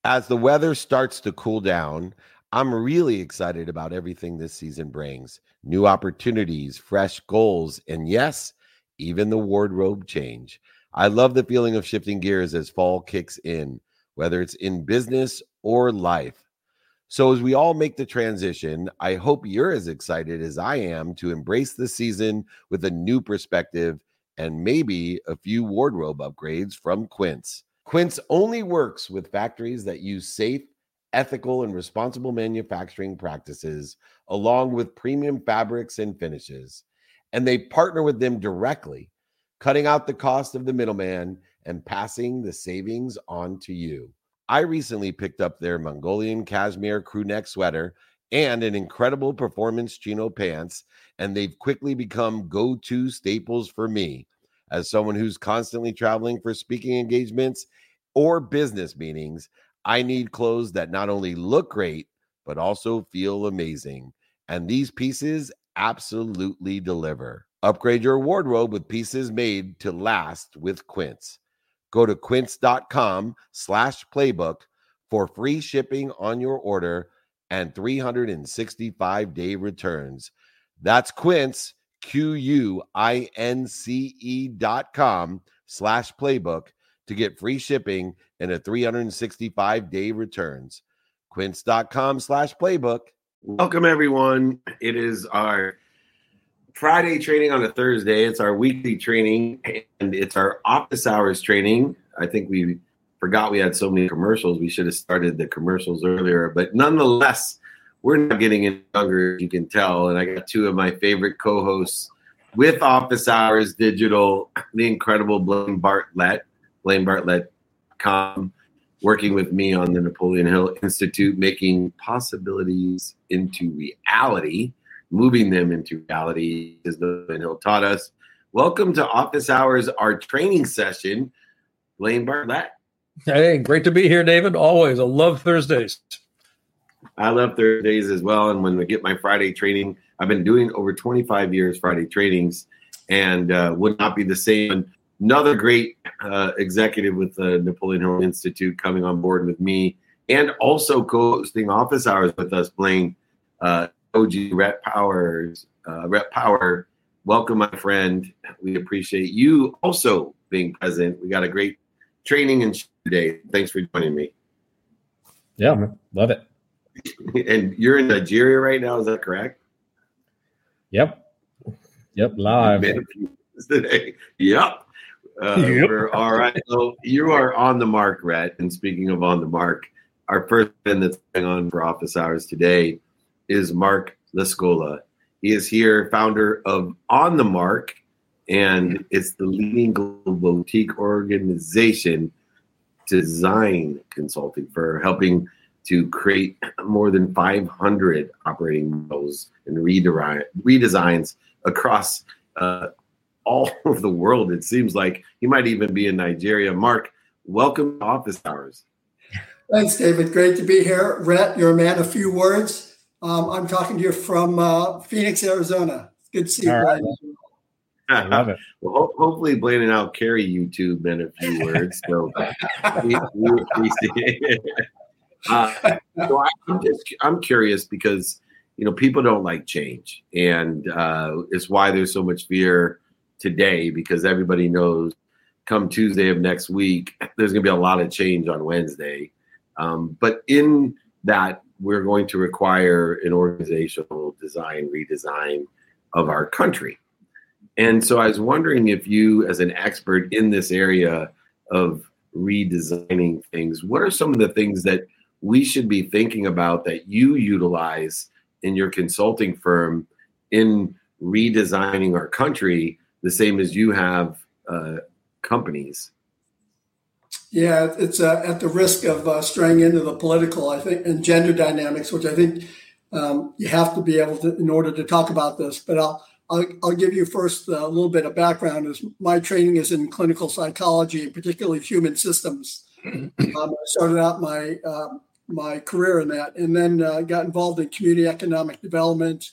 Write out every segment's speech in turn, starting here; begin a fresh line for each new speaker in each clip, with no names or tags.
As the weather starts to cool down, I'm really excited about everything this season brings. New opportunities, fresh goals, and yes, even the wardrobe change. I love the feeling of shifting gears as fall kicks in, whether it's in business or life. So, as we all make the transition, I hope you're as excited as I am to embrace the season with a new perspective and maybe a few wardrobe upgrades from Quince. Quince only works with factories that use safe, ethical, and responsible manufacturing practices, along with premium fabrics and finishes. And they partner with them directly, cutting out the cost of the middleman and passing the savings on to you. I recently picked up their Mongolian cashmere crew neck sweater and an incredible performance chino pants, and they've quickly become go-to staples for me as someone who's constantly traveling for speaking engagements or business meetings. I need clothes that not only look great, but also feel amazing. And these pieces absolutely deliver. Upgrade your wardrobe with pieces made to last with Quince. Go to quince.com/playbook for free shipping on your order and 365-day returns. That's Quince, QUINCE.com/playbook to get free shipping and a 365-day returns. Quince.com/playbook. Welcome, everyone. It is our Friday training on a Thursday. It's our weekly training, and it's our office hours training. I think we forgot we had so many commercials. We should have started the commercials earlier, but nonetheless, we're not getting any younger, you can tell. And I got two of my favorite co-hosts with Office Hours Digital, the incredible Blaine Bartlett, BlaineBartlett.com, working with me on the Napoleon Hill Institute, making possibilities into reality, moving them into reality, as Napoleon Hill taught us. Welcome to Office Hours, our training session, Blaine Bartlett.
Hey, great to be here, David. Always. I love Thursdays.
I love Thursdays as well. And when we get my Friday training, I've been doing over 25 years Friday trainings, and would not be the same. Another great executive with the Napoleon Hill Institute coming on board with me, and also co-hosting Office Hours with us, Blaine, OG Rep Powers. Rep Power, welcome, my friend. We appreciate you also being present. We got a great training and today. Thanks for joining me.
Yeah, love it.
And you're in Nigeria right now, is that correct?
Yep, live.
Today. Yep. We're all right. So you are on the mark, Rhett. And speaking of on the mark, our first friend that's going on for Office Hours today is Mark Lascola. He is here, founder of On the Mark, and it's the leading global boutique organization, design consulting, for helping to create more than 500 operating models and redesigns across all over the world. It seems like he might even be in Nigeria. Mark, welcome to Office Hours.
Thanks, David. Great to be here. Rhett, you're a man of few words. I'm talking to you from Phoenix, Arizona. Good to see you, Blaine.
I love it.
Well, hopefully Blaine and I'll carry you two men a few words. So we appreciate it. So I'm curious because, people don't like change, and it's why there's so much fear today, because everybody knows come Tuesday of next week, there's going to be a lot of change on Wednesday. But in that, we're going to require an organizational redesign of our country. And so I was wondering if you, as an expert in this area of redesigning things, what are some of the things that we should be thinking about that you utilize in your consulting firm in redesigning our country, the same as you have companies?
Yeah, it's at the risk of straying into the political, I think, and gender dynamics, which I think you have to be able to in order to talk about this. But I'll give you first a little bit of background. Is my training is in clinical psychology, and particularly human systems. I started out my career in that, and then got involved in community economic development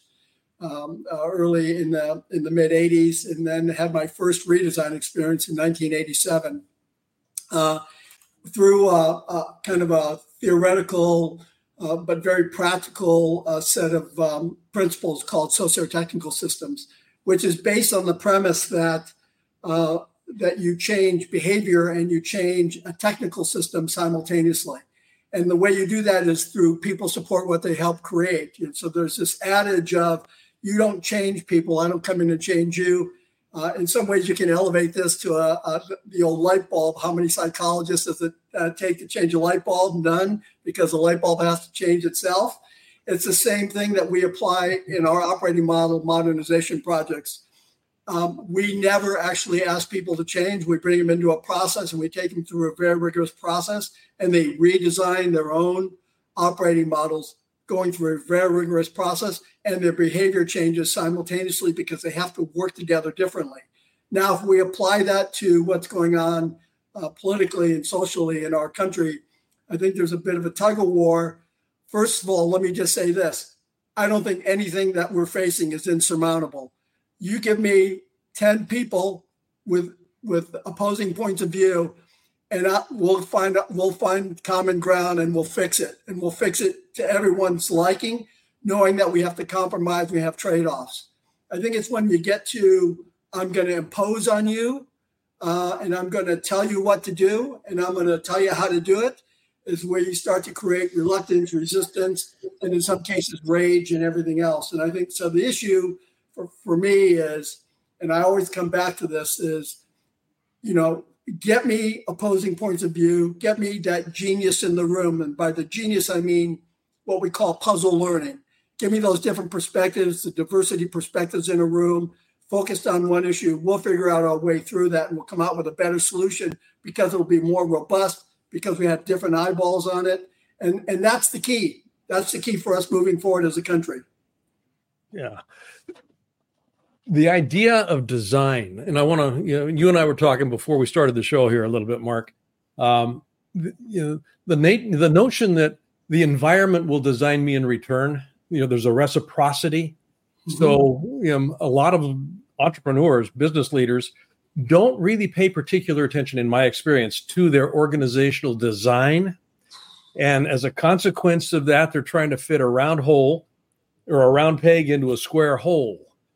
early in the mid '80s, and then had my first redesign experience in 1987. through kind of a theoretical but very practical set of principles called socio-technical systems, which is based on the premise that that you change behavior and you change a technical system simultaneously. And the way you do that is through people support what they help create. And so there's this adage of you don't change people, I don't come in and change you. In some ways, you can elevate this to the old light bulb. How many psychologists does it take to change a light bulb? None, because the light bulb has to change itself. It's the same thing that we apply in our operating model modernization projects. We never actually ask people to change. We bring them into a process and we take them through a very rigorous process, and they redesign their own operating models going through a very rigorous process, and their behavior changes simultaneously because they have to work together differently. Now, if we apply that to what's going on politically and socially in our country, I think there's a bit of a tug of war. First of all, let me just say this. I don't think anything that we're facing is insurmountable. You give me 10 people with opposing points of view, and we'll find common ground, and we'll fix it. And we'll fix it to everyone's liking, knowing that we have to compromise, we have trade-offs. I think it's when you get to, I'm going to impose on you, and I'm going to tell you what to do, and I'm going to tell you how to do it, is where you start to create reluctance, resistance, and in some cases, rage and everything else. And I think, so the issue for me is, and I always come back to this, is, get me opposing points of view, get me that genius in the room. And by the genius, I mean what we call puzzle learning. Give me those different perspectives, the diversity perspectives in a room, focused on one issue. We'll figure out our way through that, and we'll come out with a better solution because it'll be more robust, because we have different eyeballs on it. And that's the key. That's the key for us moving forward as a country.
Yeah. The idea of design, and I want to, you and I were talking before we started the show here a little bit, Mark. The notion that the environment will design me in return. There's a reciprocity. Mm-hmm. So, a lot of entrepreneurs, business leaders, don't really pay particular attention, in my experience, to their organizational design. And as a consequence of that, they're trying to fit a round hole or a round peg into a square hole.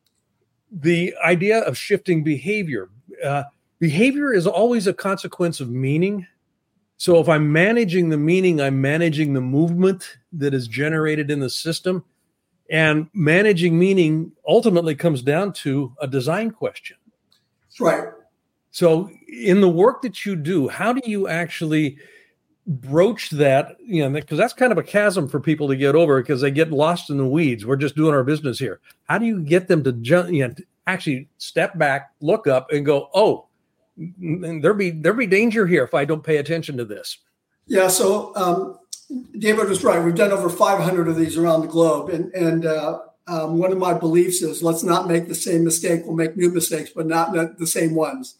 The idea of shifting behavior. Behavior is always a consequence of meaning. So if I'm managing the meaning, I'm managing the movement that is generated in the system. And managing meaning ultimately comes down to a design question.
Right.
So in the work that you do, how do you actually broach that? Because that's kind of a chasm for people to get over, because they get lost in the weeds. We're just doing our business here. How do you get them to actually step back, look up, and go, oh, there'll be danger here if I don't pay attention to this? Yeah.
So David was right. We've done over 500 of these around the globe, and one of my beliefs is, let's not make the same mistake. We'll make new mistakes, but not the same ones.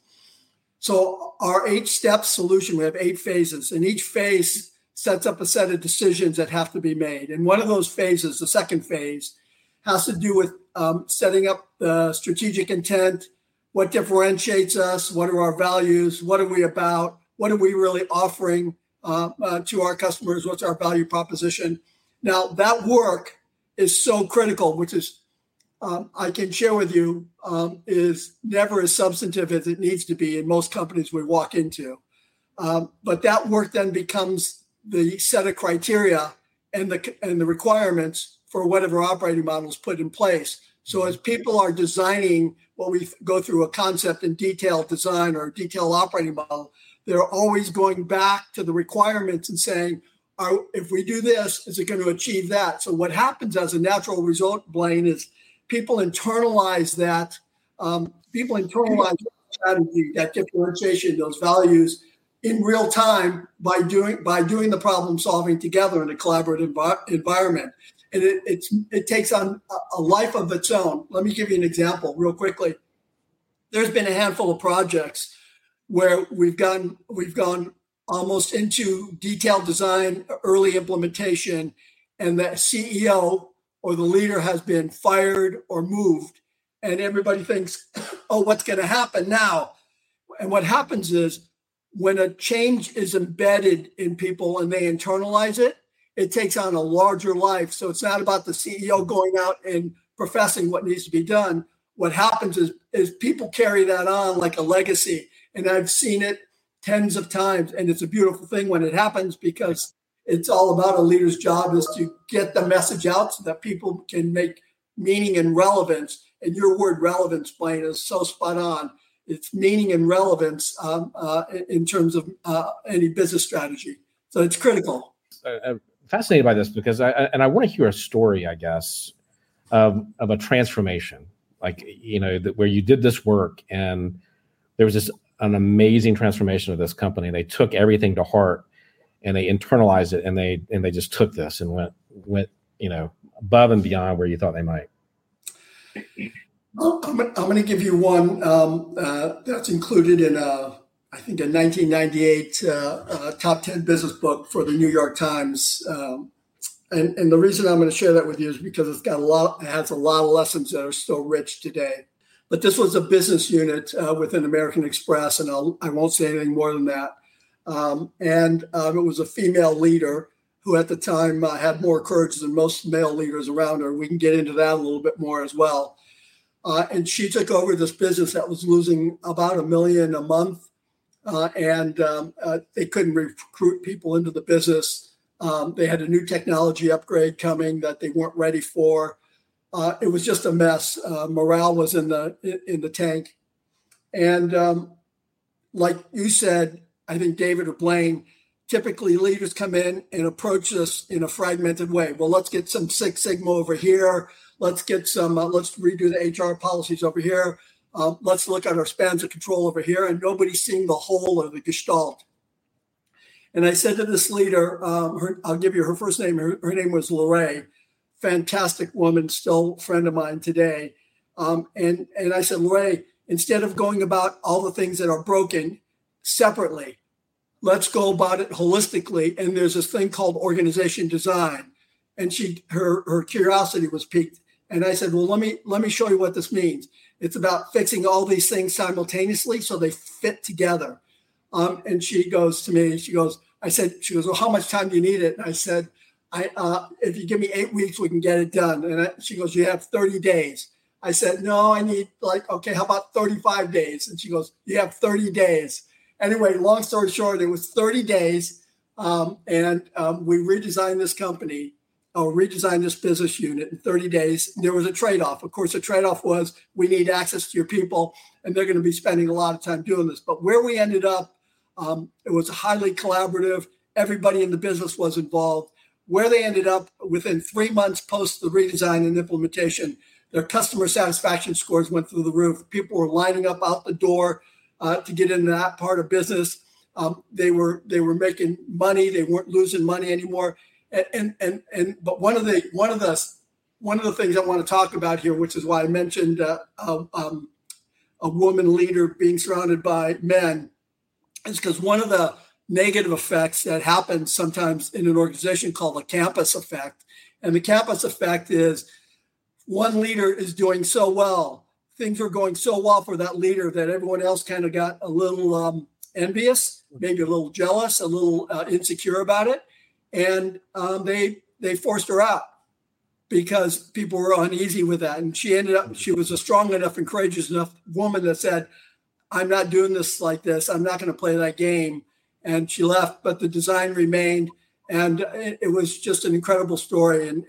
So our 8-step solution, we have 8 phases, and each phase sets up a set of decisions that have to be made. And one of those phases, the second phase, has to do with setting up the strategic intent, what differentiates us, what are our values, what are we about, what are we really offering to our customers, what's our value proposition. Now, that work is so critical, which is, I can share with you, is never as substantive as it needs to be in most companies we walk into. But that work then becomes the set of criteria and the requirements for whatever operating model is put in place. So as people are designing what we go through a concept and detailed design or detailed operating model, they're always going back to the requirements and saying, if we do this, is it going to achieve that? So what happens as a natural result, Blaine, is people internalize that. People internalize that strategy, that differentiation, those values in real time by doing the problem solving together in a collaborative environment. And it takes on a life of its own. Let me give you an example real quickly. There's been a handful of projects where we've gone almost into detailed design, early implementation, and the CEO or the leader has been fired or moved. And everybody thinks, oh, what's going to happen now? And what happens is when a change is embedded in people and they internalize it, it takes on a larger life. So it's not about the CEO going out and professing what needs to be done. What happens is people carry that on like a legacy. And I've seen it tens of times. And it's a beautiful thing when it happens, because it's all about a leader's job is to get the message out so that people can make meaning and relevance. And your word relevance, Blaine, is so spot on. It's meaning and relevance in terms of any business strategy. So it's critical.
I'm fascinated by this because I want to hear a story, I guess, of a transformation, like, where you did this work and there was an amazing transformation of this company. They took everything to heart and they internalized it, and they just took this and went above and beyond where you thought they might.
I'm going to give you one that's included in I think a 1998 top 10 business book for the New York Times. And the reason I'm going to share that with you is because it has a lot of lessons that are still rich today. But this was a business unit within American Express, and I won't say anything more than that. It was a female leader who at the time had more courage than most male leaders around her. We can get into that a little bit more as well. And she took over this business that was losing about $1 million a month. They couldn't recruit people into the business. They had a new technology upgrade coming that they weren't ready for. It was just a mess. Morale was in the tank. And like you said, I think David or Blaine, typically leaders come in and approach us in a fragmented way. Well, let's get some Six Sigma over here. Let's get some, let's redo the HR policies over here. Let's look at our spans of control over here. And nobody's seeing the whole or the gestalt. And I said to this leader, I'll give you her first name. Her name was Lorraine. Fantastic woman, still a friend of mine today. And I said, Lorraine, instead of going about all the things that are broken separately, let's go about it holistically. And there's this thing called organization design. And her curiosity was piqued. And I said, well, let me show you what this means. It's about fixing all these things simultaneously so they fit together. And she goes to me, she goes, well, how much time do you need it? And I said, if you give me 8 weeks, we can get it done. And she goes, you have 30 days. I said, no, I need okay, how about 35 days? And she goes, you have 30 days. Anyway, long story short, it was 30 days. We redesigned this company, redesigned this business unit in 30 days. There was a trade-off. Of course, the trade-off was we need access to your people, and they're going to be spending a lot of time doing this. But where we ended up, it was highly collaborative. Everybody in the business was involved. Where they ended up within 3 months post the redesign and implementation, their customer satisfaction scores went through the roof. People were lining up out the door to get into that part of business. They were making money. They weren't losing money anymore. But one of the things I want to talk about here, which is why I mentioned a woman leader being surrounded by men, is because one of the negative effects that happens sometimes in an organization called a campus effect. And the campus effect is one leader is doing so well. Things are going so well for that leader that everyone else kind of got a little envious, maybe a little jealous, a little insecure about it. And they forced her out because people were uneasy with that. And she was a strong enough and courageous enough woman that said, I'm not doing this like this. I'm not going to play that game. And she left, but the design remained. And it was just an incredible story. And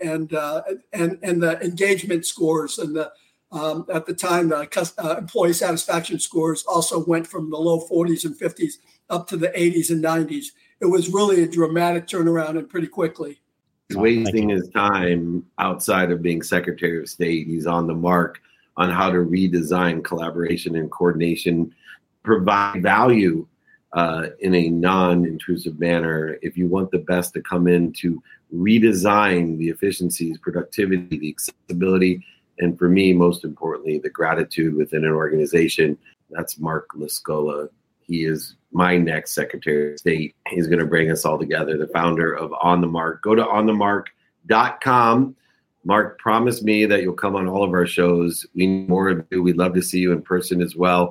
the engagement scores and the at the time, employee satisfaction scores also went from the low 40s and 50s up to the 80s and 90s. It was really a dramatic turnaround and pretty quickly.
He's wasting his time outside of being Secretary of State. He's on the mark on how to redesign collaboration and coordination, provide value in a non-intrusive manner. If you want the best to come in to redesign the efficiencies, productivity, the accessibility, and for me, most importantly, the gratitude within an organization, that's Mark Lascola. He is my next Secretary of State. He's going to bring us all together, the founder of On the Mark. Go to onthemark.com. Mark, promise me that you'll come on all of our shows. We need more of you. We'd love to see you in person as well.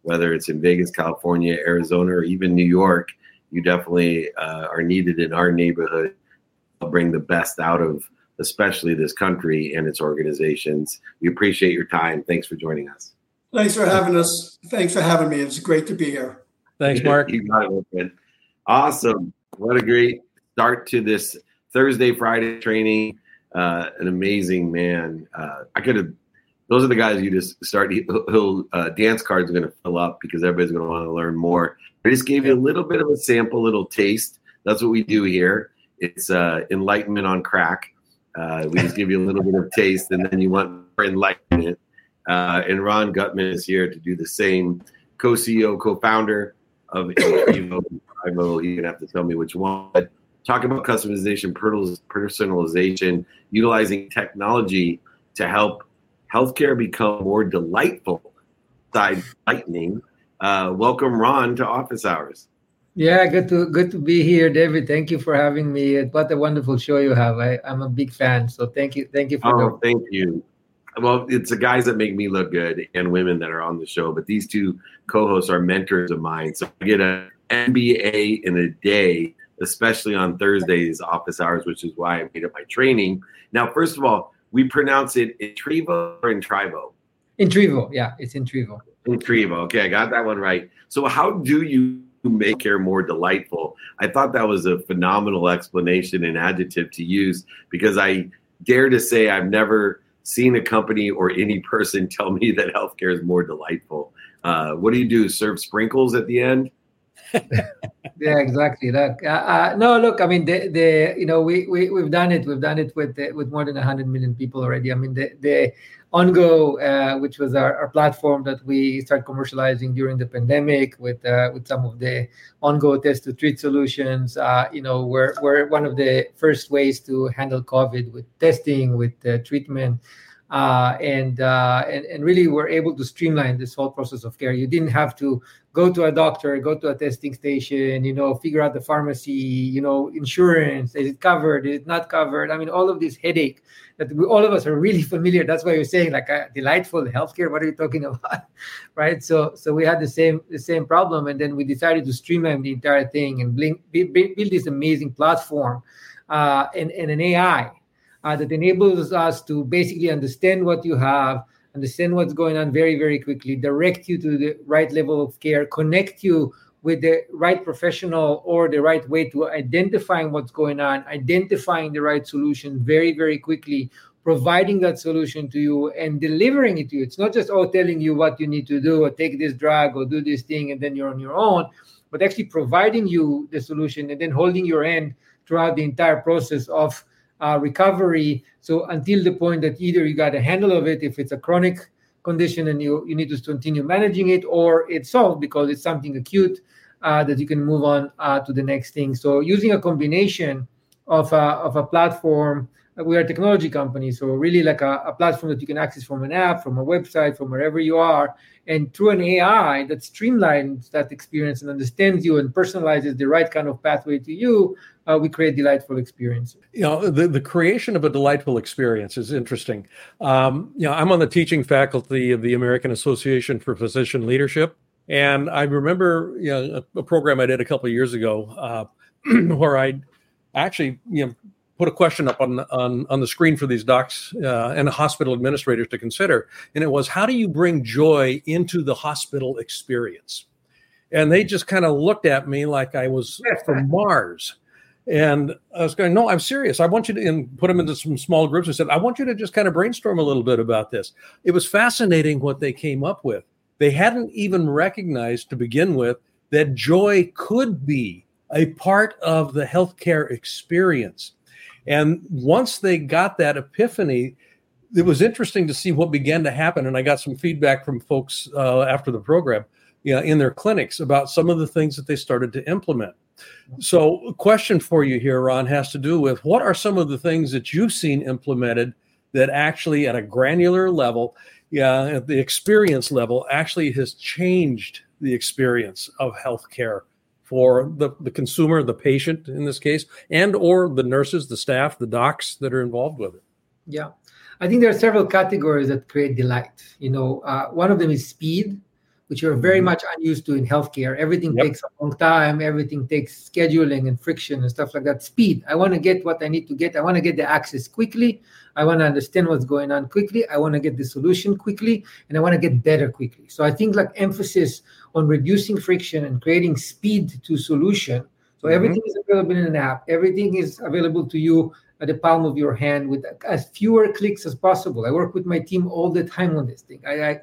whether it's in Vegas, California, Arizona, or even New York. You definitely are needed in our neighborhood. I'll bring the best out of especially this country and its organizations. We appreciate your time. Thanks for joining us.
Thanks for having us. Thanks for having me. It's great to be here.
Thanks, Mark.
You got it, my friend. Awesome. What a great start to this Thursday, Friday training. An amazing man. Those are the guys you just start. He'll dance cards are going to fill up because everybody's going to want to learn more. I just gave you a little bit of a sample, little taste. That's what we do here. It's enlightenment on crack. We just give you a little bit of taste, and then you want more enlightenment. And Ron Gutman is here to do the same. Co-CEO, co-founder of Intrivo. You're going to have to tell me which one. But talk about customization, personalization, utilizing technology to help healthcare become more delightful. Lightning. Welcome, Ron, to Office Hours.
Yeah, good to be here, David. Thank you for having me. What a wonderful show you have. I'm a big fan, so thank you for.
Thank you. Well, it's the guys that make me look good and women that are on the show, but these two co-hosts are mentors of mine. So I get an MBA in a day, especially on Thursdays, Office Hours, which is why I made up my training. Now, first of all, we pronounce it Intrivo or Intrivo?
Intrivo, yeah, it's Intrivo.
Intrivo, okay, I got that one right. So how do you make care more delightful? I thought that was a phenomenal explanation and adjective to use, because I dare to say I've never seen a company or any person tell me that healthcare is more delightful. What do you do? Serve sprinkles at the end?
Yeah, exactly. No, look, I mean, we've done it. We've done it with more than 100 million people already. I mean, the OnGo, which was our platform that we started commercializing during the pandemic with some of the OnGo test to treat solutions. We're one of the first ways to handle COVID with testing, with treatment. And really we're able to streamline this whole process of care. You didn't have to go to a doctor, go to a testing station, figure out the pharmacy, insurance, is it covered, is it not covered? I mean, all of this headache that all of us are really familiar. That's why you're saying like delightful healthcare. What are you talking about? Right. So we had the same problem. And then we decided to streamline the entire thing and build this amazing platform and an AI that enables us to basically understand what you have, understand what's going on very, very quickly, direct you to the right level of care, connect you with the right professional or the right way to identifying what's going on, identifying the right solution very, very quickly, providing that solution to you and delivering it to you. It's not just telling you what you need to do or take this drug or do this thing and then you're on your own, but actually providing you the solution and then holding your hand throughout the entire process of recovery. So until the point that either you got a handle of it, if it's a chronic condition and you need to continue managing it, or it's solved because it's something acute that you can move on to the next thing. So using a combination of a platform, we are a technology company, so really like a platform that you can access from an app, from a website, from wherever you are, and through an AI that streamlines that experience and understands you and personalizes the right kind of pathway to you, we create delightful experiences.
The creation of a delightful experience is interesting. I'm on the teaching faculty of the American Association for Physician Leadership, and I remember a program I did a couple of years ago where I actually put a question up on the screen for these docs and hospital administrators to consider. And it was, how do you bring joy into the hospital experience? And they just kind of looked at me like I was from Mars. And I was going, no, I'm serious. I want you to, and put them into some small groups and said, I want you to just kind of brainstorm a little bit about this. It was fascinating what they came up with. They hadn't even recognized to begin with that joy could be a part of the healthcare experience. And once they got that epiphany, it was interesting to see what began to happen. And I got some feedback from folks after the program in their clinics about some of the things that they started to implement. So a question for you here, Ron, has to do with what are some of the things that you've seen implemented that actually at a granular level, at the experience level, actually has changed the experience of healthcare for the consumer, the patient in this case, and or the nurses, the staff, the docs that are involved with it?
Yeah, I think there are several categories that create delight. One of them is speed. which we're very much unused to in healthcare. Everything takes a long time. Everything takes scheduling and friction and stuff like that. Speed. I want to get what I need to get. I want to get the access quickly. I want to understand what's going on quickly. I want to get the solution quickly, and I want to get better quickly. So I think like emphasis on reducing friction and creating speed to solution. So everything is available in an app. Everything is available to you at the palm of your hand with as fewer clicks as possible. I work with my team all the time on this thing.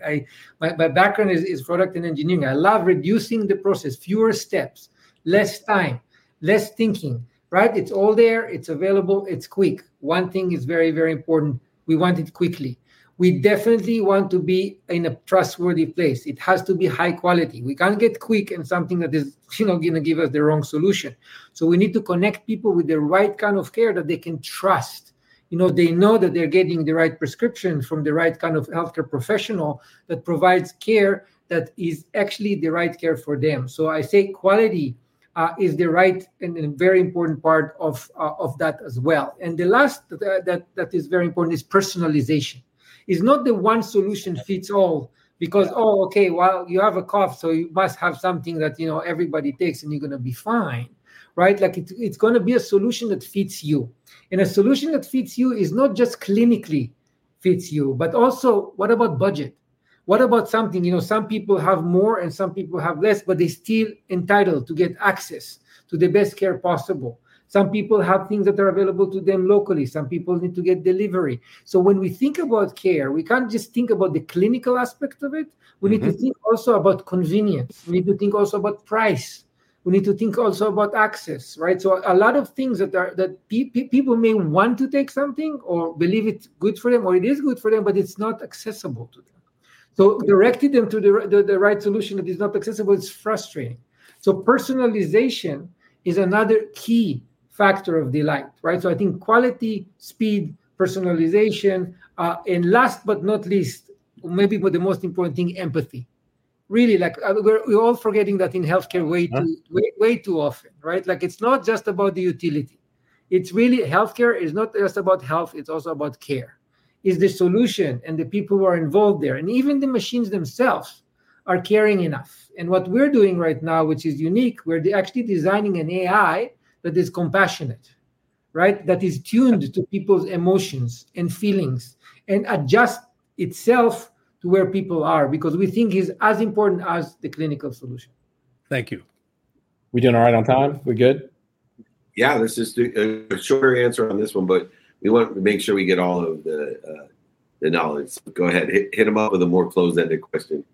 My background is product and engineering. I love reducing the process, fewer steps, less time, less thinking, right? It's all there. It's available. It's quick. One thing is very, very important. We want it quickly. We definitely want to be in a trustworthy place. It has to be high quality. We can't get quick and something that is, going to give us the wrong solution. So we need to connect people with the right kind of care that they can trust. They know that they're getting the right prescription from the right kind of healthcare professional that provides care that is actually the right care for them. So I say quality is the right and a very important part of that as well. And the last that is very important is personalization. It's not the one solution fits all because, well, you have a cough, so you must have something that, everybody takes and you're going to be fine, right? Like it's going to be a solution that fits you. And a solution that fits you is not just clinically fits you, but also what about budget? What about something, some people have more and some people have less, but they still entitled to get access to the best care possible. Some people have things that are available to them locally. Some people need to get delivery. So when we think about care, we can't just think about the clinical aspect of it. We need to think also about convenience. We need to think also about price. We need to think also about access, right? So a lot of things that people may want to take something or believe it's good for them or it is good for them, but it's not accessible to them. So directing them to the right solution that is not accessible is frustrating. So personalization is another key factor of delight, right? So I think quality, speed, personalization, and last but not least, maybe the most important thing, empathy. Really, like we're all forgetting that in healthcare way too often, right? Like it's not just about the utility. It's really healthcare is not just about health. It's also about care. Is the solution and the people who are involved there, and even the machines themselves are caring enough. And what we're doing right now, which is unique, we're actually designing an AI that is compassionate, right? That is tuned to people's emotions and feelings and adjust itself to where people are because we think is as important as the clinical solution.
Thank you.
We doing all right on time? We good?
Yeah, let's just do a shorter answer on this one, but we want to make sure we get all of the knowledge. So go ahead, hit them up with a more closed-ended question.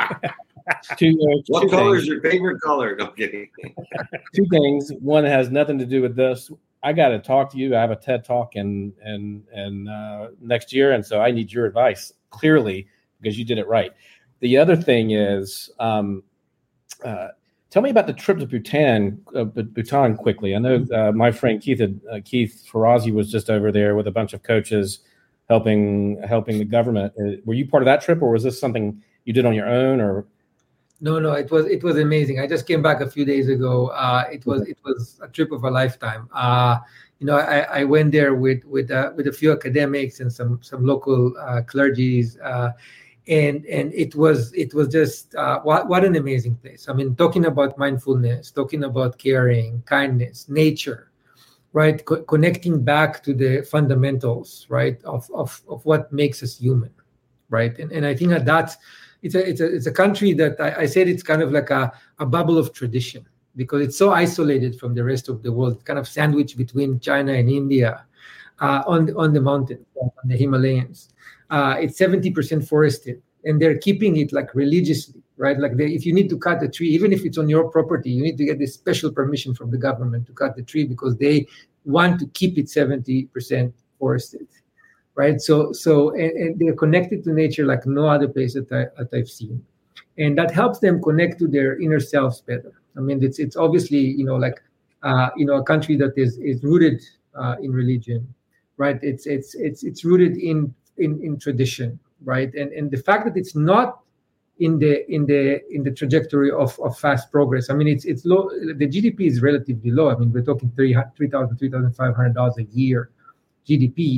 What color is your favorite color? No, I'm kidding.
Two things. One has nothing to do with this. I got to talk to you. I have a TED Talk in next year, and so I need your advice clearly because you did it right. The other thing is, tell me about the trip to Bhutan quickly. I know my friend Keith Farazi was just over there with a bunch of coaches helping the government. Were you part of that trip, or was this something you did on your own? Or
No, it was amazing. I just came back a few days ago. It was a trip of a lifetime. I went there with a few academics and some local clergies, and it was just what an amazing place. I mean, talking about mindfulness, talking about caring, kindness, nature, right? Connecting back to the fundamentals, right, of what makes us human, right? And I think that's. It's a country that I said it's kind of like a bubble of tradition because it's so isolated from the rest of the world, kind of sandwiched between China and India on the mountains, on the Himalayas. It's 70% forested, and they're keeping it like religiously, right? Like if you need to cut a tree, even if it's on your property, you need to get this special permission from the government to cut the tree because they want to keep it 70% forested. Right, so and they're connected to nature like no other place that I've seen, and that helps them connect to their inner selves better. I mean, it's obviously a country that is rooted in religion, right? It's rooted in tradition, right? And the fact that it's not in the trajectory of fast progress. I mean, it's low. The GDP is relatively low. I mean, we're talking $3,500 a year GDP.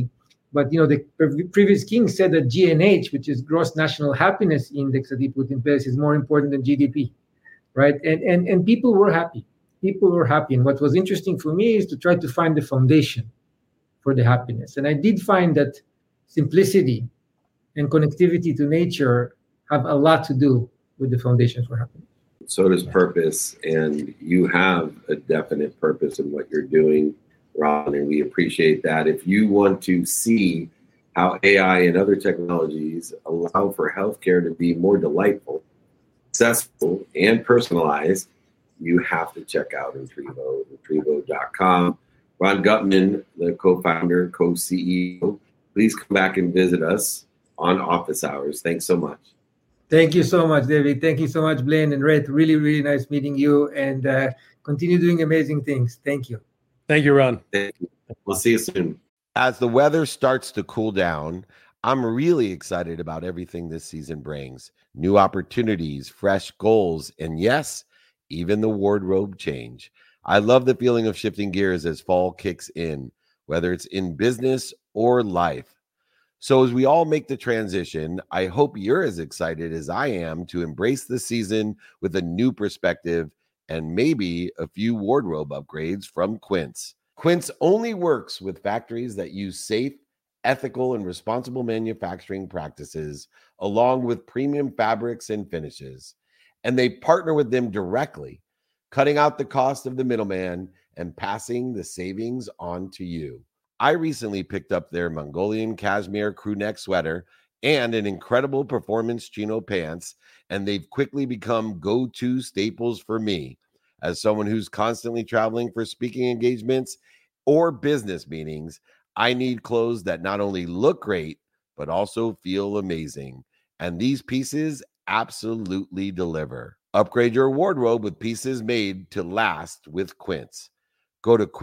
But the previous king said that GNH, which is Gross National Happiness Index that he put in place, is more important than GDP, right? And people were happy. People were happy. And what was interesting for me is to try to find the foundation for the happiness. And I did find that simplicity and connectivity to nature have a lot to do with the foundation for happiness.
So does purpose, and you have a definite purpose in what you're doing, Ron, and we appreciate that. If you want to see how AI and other technologies allow for healthcare to be more delightful, accessible, and personalized, you have to check out Intrivo, Intrivo.com. Ron Gutman, the co-founder, co-CEO, please come back and visit us on office hours. Thanks so much.
Thank you so much, David. Thank you so much, Blaine and Red. Really, really nice meeting you, and continue doing amazing things. Thank you.
Thank you, Ron.
Thank you. We'll see you soon. As the weather starts to cool down, I'm really excited about everything this season brings. New opportunities, fresh goals, and yes, even the wardrobe change. I love the feeling of shifting gears as fall kicks in, whether it's in business or life. So as we all make the transition, I hope you're as excited as I am to embrace the season with a new perspective and maybe a few wardrobe upgrades from Quince. Quince only works with factories that use safe, ethical, and responsible manufacturing practices, along with premium fabrics and finishes. And they partner with them directly, cutting out the cost of the middleman and passing the savings on to you. I recently picked up their Mongolian cashmere crew neck sweater and an incredible performance chino pants, and they've quickly become go-to staples for me as someone who's constantly traveling for speaking engagements or business meetings. I need clothes that not only look great, but also feel amazing. And these pieces absolutely deliver. Upgrade your wardrobe with pieces made to last with Quince. Go to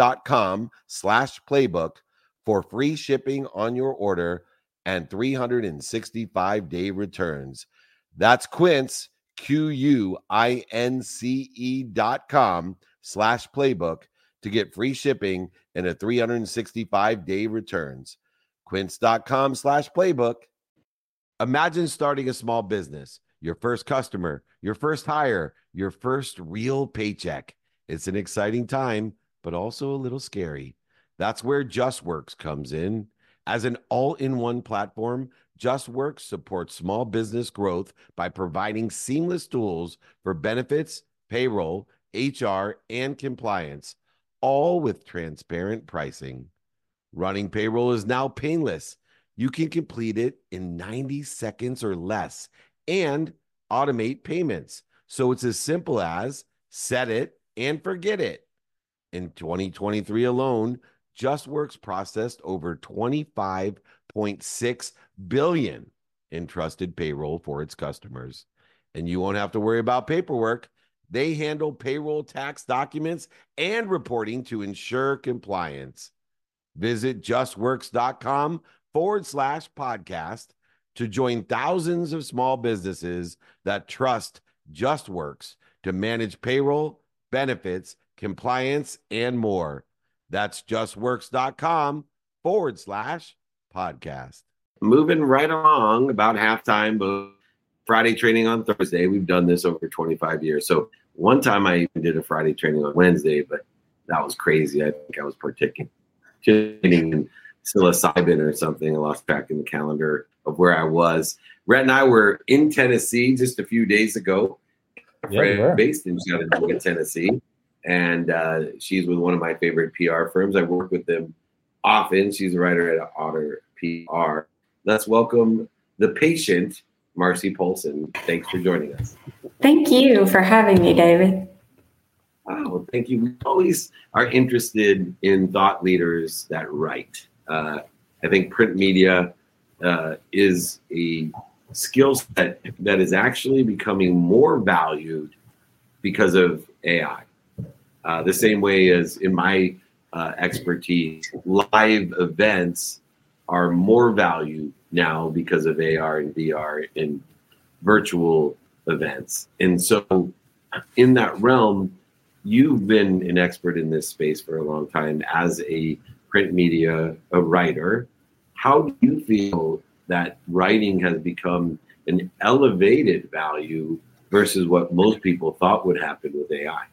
quince.com/playbook for free shipping on your order and 365-day returns. That's Quince, QUINCE.com/playbook to get free shipping and a 365-day returns. Quince.com/playbook. Imagine starting a small business, your first customer, your first hire, your first real paycheck. It's an exciting time, but also a little scary. That's where JustWorks comes in. As an all-in-one platform, JustWorks supports small business growth by providing seamless tools for benefits, payroll, HR, and compliance, all with transparent pricing. Running payroll is now painless. You can complete it in 90 seconds or less and automate payments. So it's as simple as set it and forget it. In 2023 alone, JustWorks processed over $25.6 billion in trusted payroll for its customers. And you won't have to worry about paperwork. They handle payroll tax documents and reporting to ensure compliance. Visit justworks.com/podcast to join thousands of small businesses that trust JustWorks to manage payroll, benefits, compliance, and more. That's justworks.com/podcast. Moving right along, about halftime, but Friday training on Thursday. We've done this over 25 years. So one time I even did a Friday training on Wednesday, but that was crazy. I think I was partaking in psilocybin or something. I lost track in the calendar of where I was. Rhett and I were in Tennessee just a few days ago. Based in Chattanooga, Tennessee. And she's with one of my favorite PR firms. I work with them often. She's a writer at Otter PR. Let's welcome the patient, Marcy Polson. Thanks for joining us.
Thank you for having me, David.
Oh, thank you. We always are interested in thought leaders that write. I think print media is a skill set that is actually becoming more valued because of AI. The same way as in my expertise, live events are more valued now because of AR and VR and virtual events. And so in that realm, you've been an expert in this space for a long time as a print media, a writer. How do you feel that writing has become an elevated value versus what most people thought would happen with AI?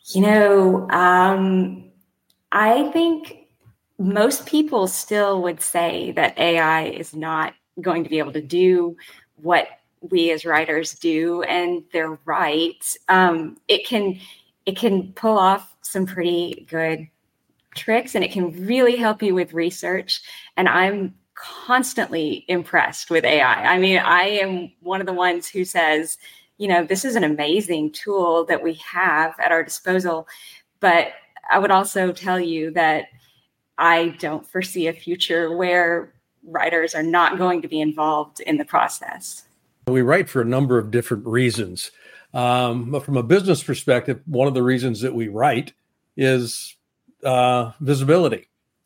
I think most people still would say that AI is not going to be able to do what we as writers do, and they're right. It can pull off some pretty good tricks, and it can really help you with research. And I'm constantly impressed with AI. I mean, I am one of the ones who says, this is an amazing tool that we have at our disposal. But I would also tell you that I don't foresee a future where writers are not going to be involved in the process.
We write for a number of different reasons. But from a business perspective, one of the reasons that we write is visibility.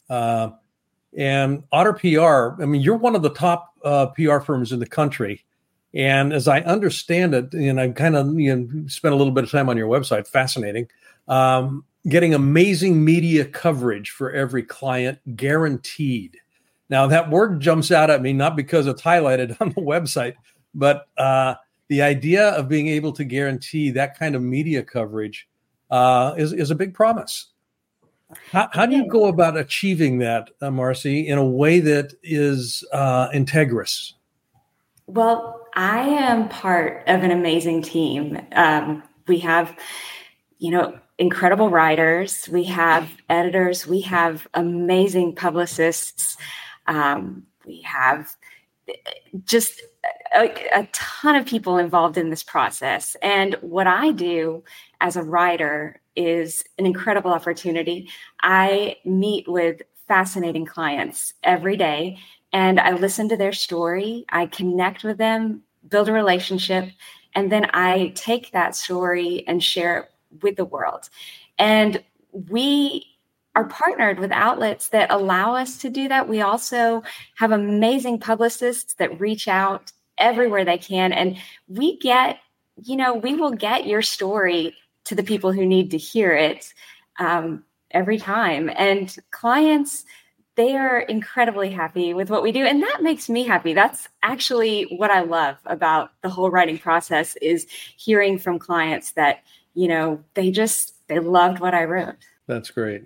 And Otter PR, I mean, you're one of the top PR firms in the country. And as I understand it, and I've kind of spent a little bit of time on your website, fascinating, getting amazing media coverage for every client, guaranteed. Now, that word jumps out at me, not because it's highlighted on the website, but the idea of being able to guarantee that kind of media coverage is a big promise. How do you go about achieving that, Marcy, in a way that is integrous?
Well, I am part of an amazing team. We have, incredible writers. We have editors. We have amazing publicists. We have just a ton of people involved in this process. And what I do as a writer is an incredible opportunity. I meet with fascinating clients every day, and I listen to their story. I connect with them, build a relationship, and then I take that story and share it with the world. And we are partnered with outlets that allow us to do that. We also have amazing publicists that reach out everywhere they can. And we will get your story to the people who need to hear it every time. And clients, they are incredibly happy with what we do. And that makes me happy. That's actually what I love about the whole writing process, is hearing from clients that, they loved what I wrote.
That's great.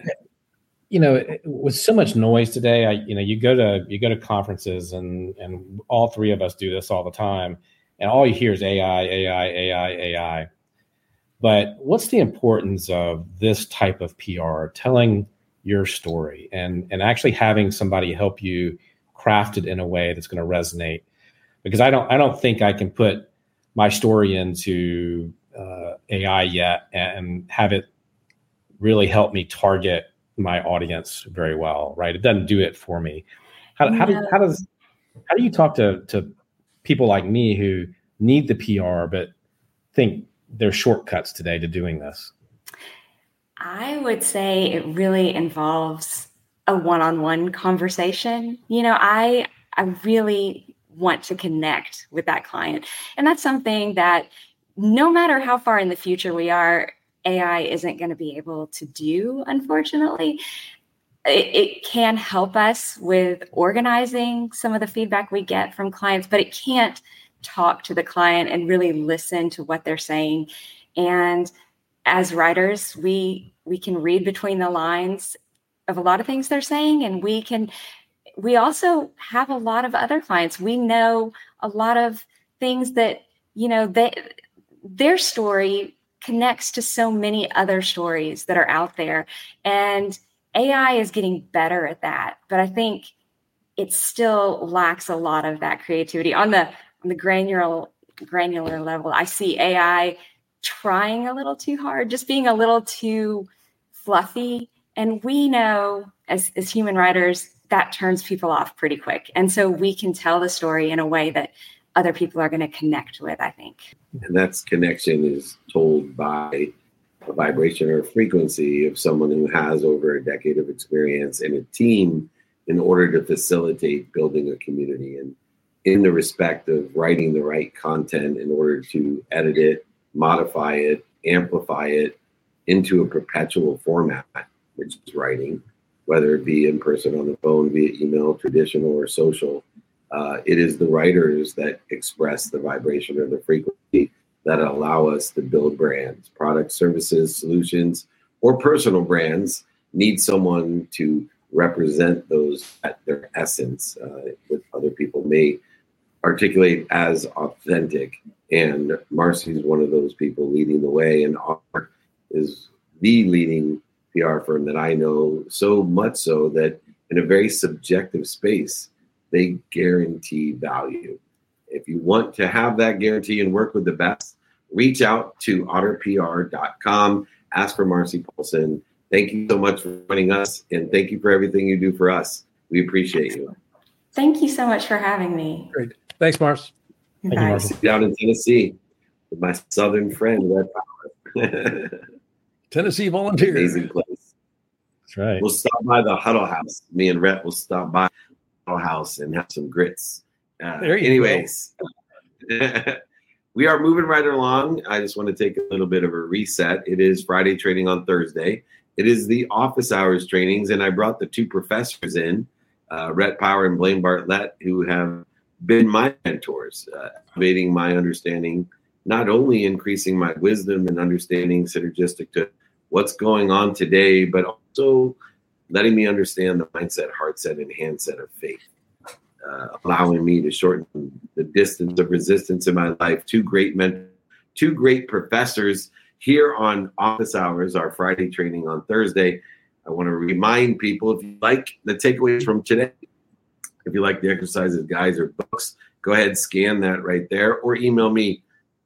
With so much noise today, you go to conferences, and all three of us do this all the time, and all you hear is AI, AI, AI, AI. But what's the importance of this type of PR, telling your story and actually having somebody help you craft it in a way that's going to resonate? Because I don't think I can put my story into AI yet and have it really help me target my audience very well, right? It doesn't do it for me. How do you talk to people like me who need the PR but think there's shortcuts today to doing this?
I would say it really involves a one-on-one conversation. I really want to connect with that client. And that's something that no matter how far in the future we are, AI isn't going to be able to do, unfortunately. It can help us with organizing some of the feedback we get from clients, but it can't talk to the client and really listen to what they're saying. And as writers, we can read between the lines of a lot of things they're saying, and we also have a lot of other clients. We know a lot of things that, their story connects to so many other stories that are out there. And AI is getting better at that, but I think it still lacks a lot of that creativity. On the granular level, I see AI trying a little too hard, just being a little too fluffy. And we know as human writers, that turns people off pretty quick. And so we can tell the story in a way that other people are going to connect with, I think.
And that connection is told by a vibration or a frequency of someone who has over a decade of experience in a team in order to facilitate building a community. And in the respect of writing the right content in order to edit it, modify it, amplify it into a perpetual format, which is writing, whether it be in person, on the phone, via email, traditional or social. It is the writers that express the vibration or the frequency that allow us to build brands, products, services, solutions, or personal brands need someone to represent those at their essence, with other people may articulate as authentic. And Marcy is one of those people leading the way, and ARC is the leading PR firm that I know, so much so that in a very subjective space, they guarantee value. If you want to have that guarantee and work with the best, reach out to otterpr.com. Ask for Marcy Paulson. Thank you so much for joining us, and thank you for everything you do for us. We appreciate you.
Thank you so much for having me.
Great. Thanks, Mars.
Thank you, Marcy.
Down in Tennessee with my southern friend, Red Power.
Tennessee Volunteer.
Amazing place.
That's right.
We'll stop by the Huddle House. Me and Rhett will stop by the Huddle House and have some grits. Anyways, we are moving right along. I just want to take a little bit of a reset. It is Friday training on Thursday. It is the office hours trainings, and I brought the two professors in, Rhett Power and Blaine Bartlett, who have been my mentors, elevating my understanding, not only increasing my wisdom and understanding synergistic to what's going on today, but also letting me understand the mindset, heart set, and hand set of faith, allowing me to shorten the distance of resistance in my life. Two great professors here on Office Hours, our Friday training on Thursday. I want to remind people, if you like the takeaways from today, if you like the exercises, guides, or books, go ahead, scan that right there, or email me,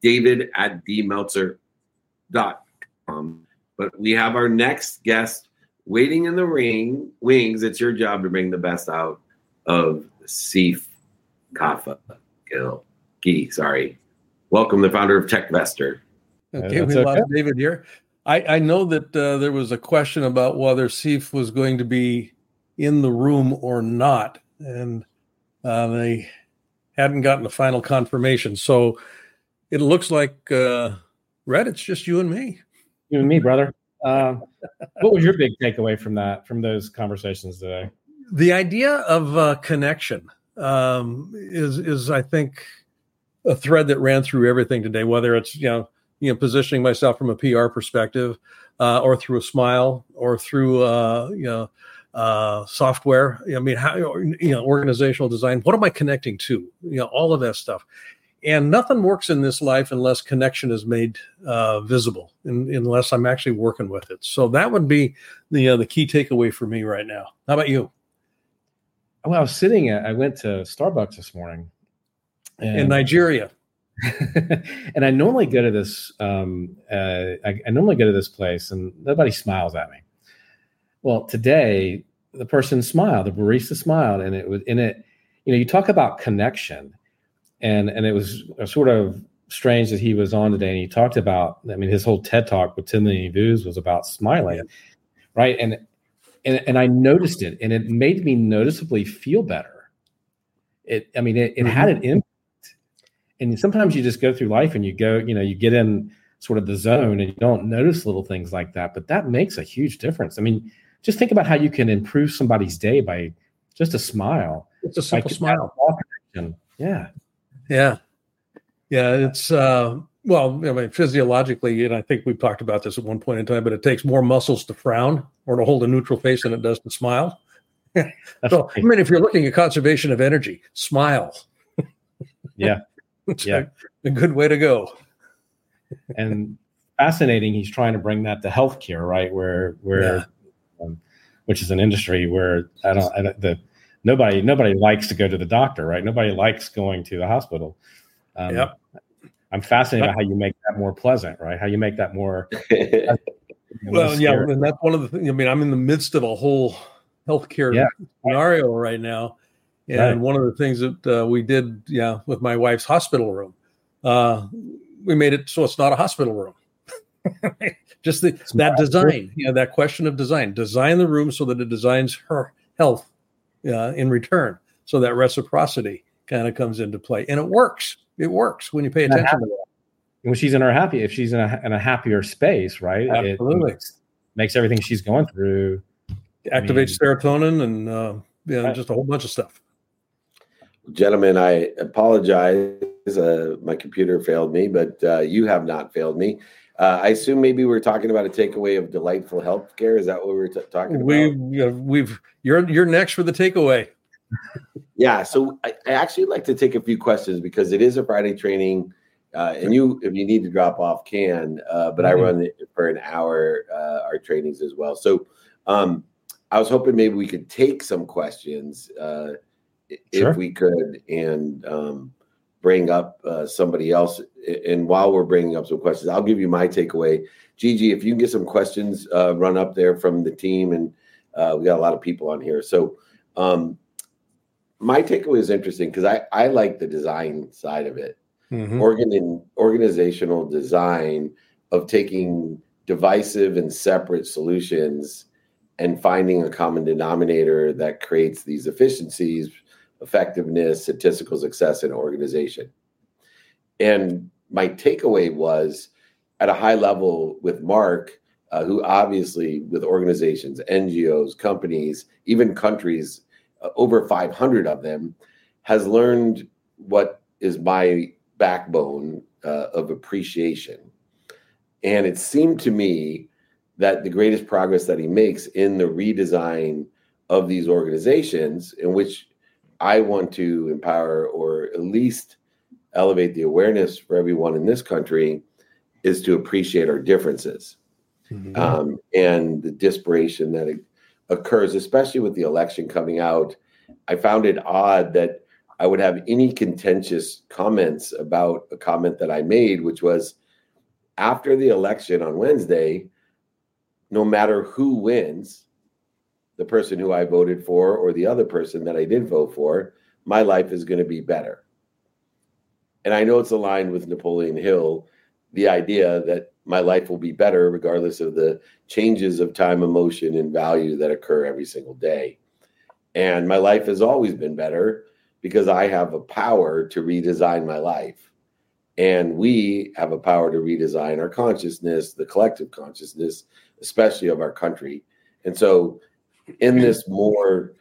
david@dmeltzer.com. But we have our next guest waiting in the wings. It's your job to bring the best out of Sif Kafa Gil. Sorry. Welcome, the founder of TechVestor.
Okay, we lost David here. I know that there was a question about whether Sif was going to be in the room or not, and they hadn't gotten a final confirmation. So it looks like, Rhett, it's just you and me.
You and me, brother. What was your big takeaway from those conversations today?
The idea of connection is, I think, a thread that ran through everything today, whether it's, positioning myself from a PR perspective, or through a smile, or through, software. I mean, how, organizational design. What am I connecting to? All of that stuff. And nothing works in this life unless connection is made visible, unless I'm actually working with it. So that would be the key takeaway for me right now. How about you?
Well, I went to Starbucks this morning.
In Nigeria.
And I normally go to this. I normally go to this place, and nobody smiles at me. Well, today the person smiled. The barista smiled, and it was in it. You talk about connection, and it was sort of strange that he was on today, and he talked about. I mean, his whole TED talk with Timothy Views was about smiling, right? And I noticed it, and it made me noticeably feel better. It had an impact. And sometimes you just go through life and you get in sort of the zone and you don't notice little things like that. But that makes a huge difference. I mean, just think about how you can improve somebody's day by just a smile.
It's a simple smile.
Yeah.
Yeah. Yeah. It's, physiologically, and I think we've talked about this at one point in time, but it takes more muscles to frown or to hold a neutral face than it does to smile. So, if you're looking at conservation of energy, smile.
Yeah.
Yeah, a good way to go.
And fascinating. He's trying to bring that to healthcare, right? Which is an industry where nobody likes to go to the doctor, right? Nobody likes going to the hospital. I'm fascinated by how you make that more pleasant, right? How you make that more.
Well, yeah, and that's one of the things. I mean, I'm in the midst of a whole healthcare scenario right now. And one of the things that we did, with my wife's hospital room, we made it so it's not a hospital room. Just that design, that question of design the room so that it designs her health in return. So that reciprocity kind of comes into play, and it works. It works when you pay attention to that.
When she's if she's in a happier space, right?
Absolutely.
It makes everything she's going through
Activates serotonin and just a whole bunch of stuff.
Gentlemen, I apologize. My computer failed me, but you have not failed me. I assume maybe we're talking about a takeaway of delightful healthcare. Is that what we're talking about?
You're next for the takeaway.
Yeah. So I actually like to take a few questions because it is a Friday training, and if you need to drop off, can. But I run it for an hour, our trainings as well. So I was hoping maybe we could take some questions if we could, and bring up somebody else. And while we're bringing up some questions, I'll give you my takeaway. Gigi, if you can get some questions run up there from the team, and we got a lot of people on here. So my takeaway is interesting because I like the design side of it. Organizational design of taking divisive and separate solutions and finding a common denominator that creates these efficiencies, effectiveness, statistical success in an organization. And my takeaway was at a high level with Mark, who obviously with organizations, NGOs, companies, even countries, over 500 of them, has learned what is my backbone of appreciation. And it seemed to me that the greatest progress that he makes in the redesign of these organizations, in which I want to empower or at least elevate the awareness for everyone in this country, is to appreciate our differences and the disparation that occurs, especially with the election coming out. I found it odd that I would have any contentious comments about a comment that I made, which was after the election on Wednesday, no matter who wins, the person who I voted for or the other person that I did vote for, my life is going to be better. And I know it's aligned with Napoleon Hill, the idea that my life will be better regardless of the changes of time, emotion, and value that occur every single day. And my life has always been better because I have a power to redesign my life. And we have a power to redesign our consciousness, the collective consciousness, especially of our country. And so in this more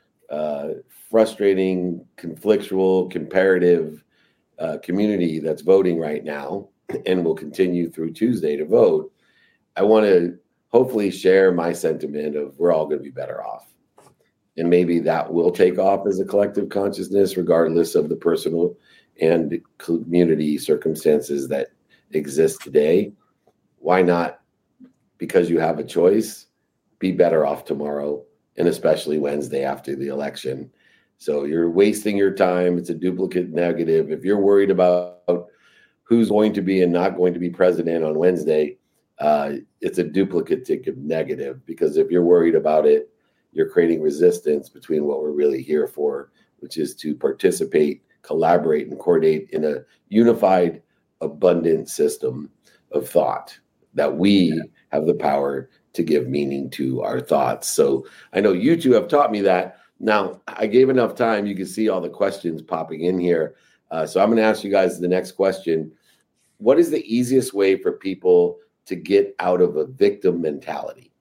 frustrating, conflictual, comparative community that's voting right now and will continue through Tuesday to vote, I want to hopefully share my sentiment of we're all going to be better off. And maybe that will take off as a collective consciousness, regardless of the personal and community circumstances that exist today. Why not? Because you have a choice, be better off tomorrow, and especially Wednesday after the election. So you're wasting your time. It's a duplicate negative. If you're worried about who's going to be and not going to be president on Wednesday, it's a duplicative negative, because if you're worried about it, you're creating resistance between what we're really here for, which is to participate, collaborate, and coordinate in a unified, abundant system of thought that we have the power to give meaning to our thoughts. So I know you two have taught me that. Now, I gave enough time. You can see all the questions popping in here. So I'm going to ask you guys the next question. What is the easiest way for people to get out of a victim mentality?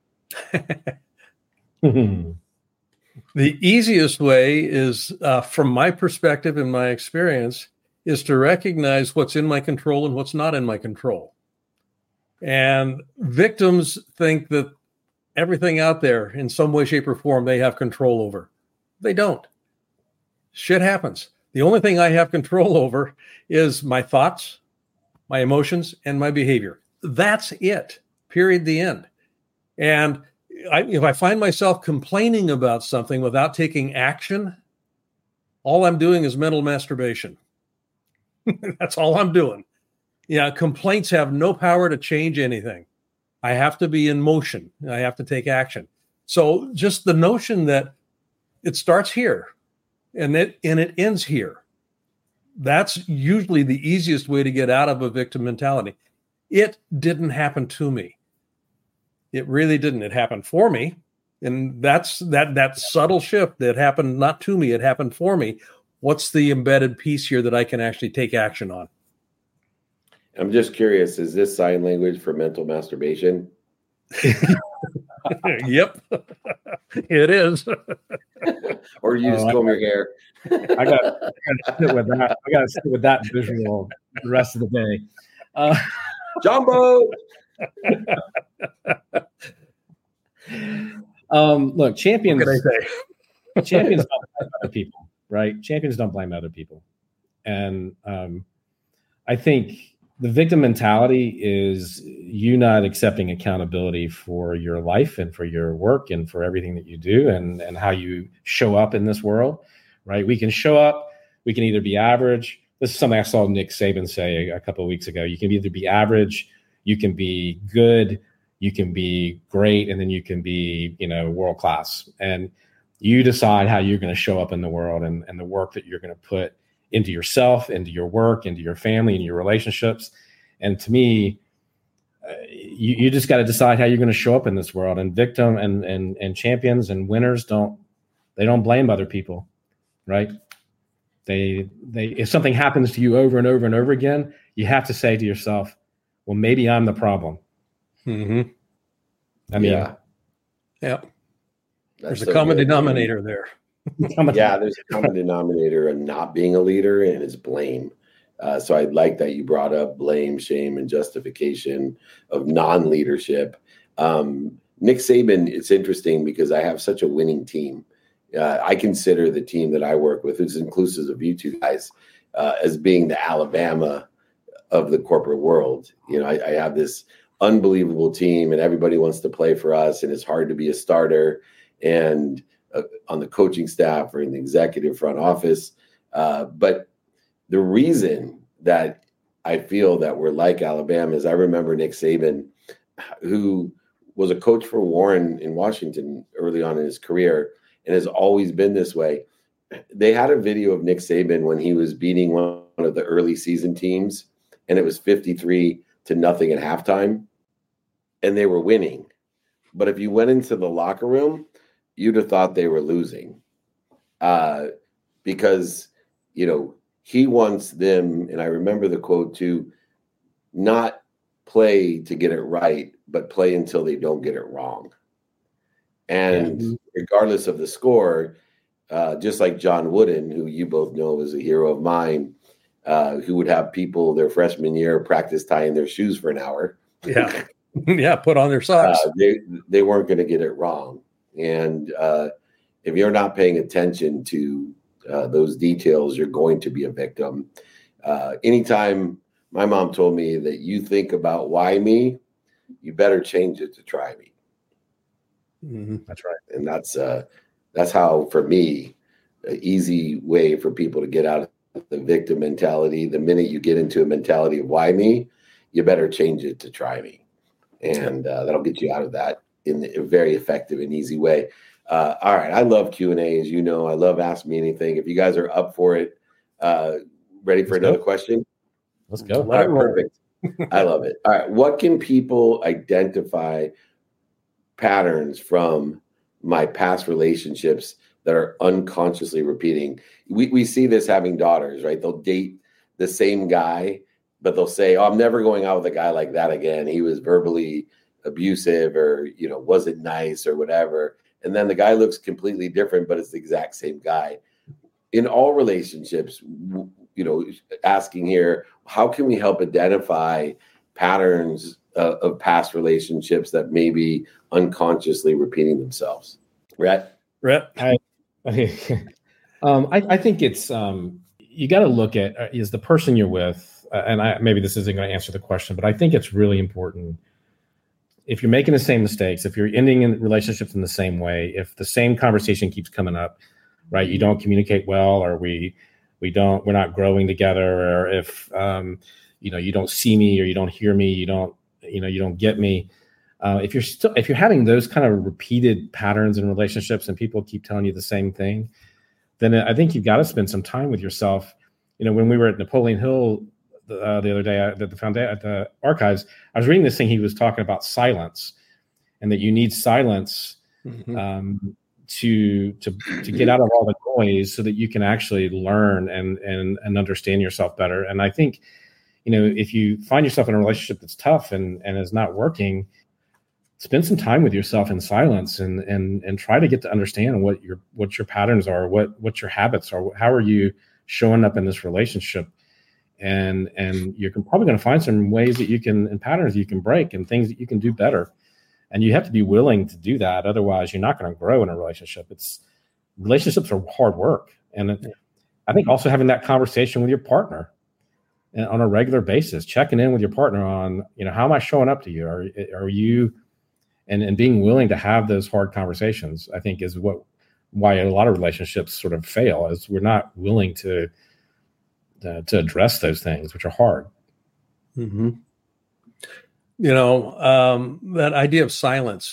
The easiest way is, from my perspective and my experience, is to recognize what's in my control and what's not in my control. And victims think that everything out there in some way, shape, or form they have control over. They don't. Shit happens. The only thing I have control over is my thoughts, my emotions, and my behavior. That's it. Period. The end. And if I find myself complaining about something without taking action, all I'm doing is mental masturbation. That's all I'm doing. Yeah, complaints have no power to change anything. I have to be in motion. I have to take action. So just the notion that it starts here and it ends here. That's usually the easiest way to get out of a victim mentality. It didn't happen to me. It really didn't. It happened for me. And that's that subtle shift that happened not to me, it happened for me. What's the embedded piece here that I can actually take action on?
I'm just curious, is this sign language for mental masturbation?
Yep, it is.
Or you just comb your hair.
I got to sit with that. I got to sit with that visual the rest of the day.
Jumbo.
Look, champions.
What can I say?
Champions don't blame other people, right? Champions don't blame other people, and I think the victim mentality is you not accepting accountability for your life and for your work and for everything that you do and how you show up in this world, right? We can show up. We can either be average. This is something I saw Nick Saban say a couple of weeks ago. You can either be average, you can be good, you can be great, and then you can be, world class. And you decide how you're going to show up in the world and the work that you're going to put into yourself, into your work, into your family, and your relationships. And to me, you just got to decide how you're going to show up in this world. And victim and champions and winners don't blame other people, right? They if something happens to you over and over and over again, you have to say to yourself, well, maybe I'm the problem.
Mm-hmm.
I mean,
yeah. There's a common denominator there.
Yeah, there's a common denominator in not being a leader, and it's blame. So I like that you brought up blame, shame, and justification of non-leadership. Nick Saban, it's interesting because I have such a winning team. I consider the team that I work with, who's inclusive of you two guys, as being the Alabama of the corporate world. I have this unbelievable team, and everybody wants to play for us, and it's hard to be a starter and on the coaching staff or in the executive front office. But the reason that I feel that we're like Alabama is I remember Nick Saban, who was a coach for Warren in Washington early on in his career and has always been this way. They had a video of Nick Saban when he was beating one of the early season teams, and it was 53-0 at halftime, and they were winning. But if you went into the locker room, you'd have thought they were losing because, he wants them, and I remember the quote too, not play to get it right, but play until they don't get it wrong. And regardless of the score, just like John Wooden, who you both know is a hero of mine, who would have people their freshman year practice tying their shoes for an hour.
Yeah. Yeah. Put on their socks.
They weren't going to get it wrong. And if you're not paying attention to those details, you're going to be a victim. Anytime my mom told me that you think about why me, you better change it to try me.
Mm-hmm.
That's right. And that's how, for me, an easy way for people to get out of the victim mentality. The minute you get into a mentality of why me, you better change it to try me. And that'll get you out of that in a very effective and easy way. All right. I love Q&A, as you know. I love Ask Me Anything. If you guys are up for it, ready for another question?
Let's go.
All right, perfect. I love it. All right. What can people identify patterns from my past relationships that are unconsciously repeating? We see this having daughters, right? They'll date the same guy, but they'll say, oh, I'm never going out with a guy like that again. He was verbally abusive or, wasn't nice or whatever. And then the guy looks completely different, but it's the exact same guy. In all relationships, asking here, how can we help identify patterns of past relationships that may be unconsciously repeating themselves? Rhett?
I think it's you got to look at is the person you're with, and maybe this isn't going to answer the question, but I think it's really important. If you're making the same mistakes, if you're ending in relationships in the same way, if the same conversation keeps coming up, right? You don't communicate well, or we're not growing together, or if you don't see me or you don't hear me, you don't get me. If you're having those kind of repeated patterns in relationships and people keep telling you the same thing, then I think you've got to spend some time with yourself. When we were at Napoleon Hill the other day at the archives, I was reading this thing. He was talking about silence, and that you need silence to get out of all the noise so that you can actually learn and understand yourself better. And I think, if you find yourself in a relationship that's tough and is not working, spend some time with yourself in silence and try to get to understand what your patterns are, what your habits are, how are you showing up in this relationship, and you're probably going to find some ways that you can, and patterns you can break, and things that you can do better. And you have to be willing to do that. Otherwise, you're not going to grow in a relationship. Relationships are hard work, and I think also having that conversation with your partner and on a regular basis, checking in with your partner on, how am I showing up to you? Are you, and being willing to have those hard conversations, I think is why a lot of relationships sort of fail, is we're not willing to address those things, which are hard.
Mm-hmm. That idea of silence,